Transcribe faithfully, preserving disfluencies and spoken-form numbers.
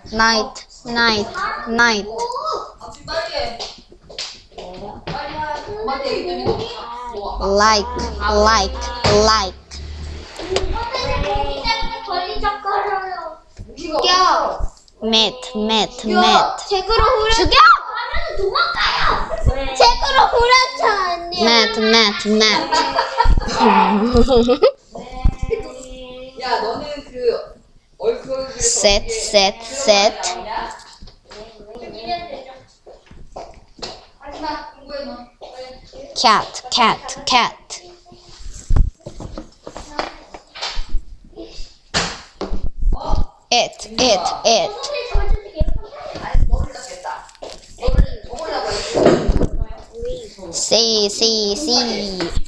night, night, night. 빨리 해. 빨리 해. 엄마한테 얘기 좀 해줘. like, like, like. 죽여. mat, mat, mat. 책으로 후려. 죽여! 하면 도망가요. 책으로 후려쳐 언니. mat, mat, mat. 야, 너는 그 얼굴 set, set, set. 하지마. 공부해 너. cat, cat, cat. it, it, it. 너를 잡겠다. 너를 먹으려고 했지. C, C, C.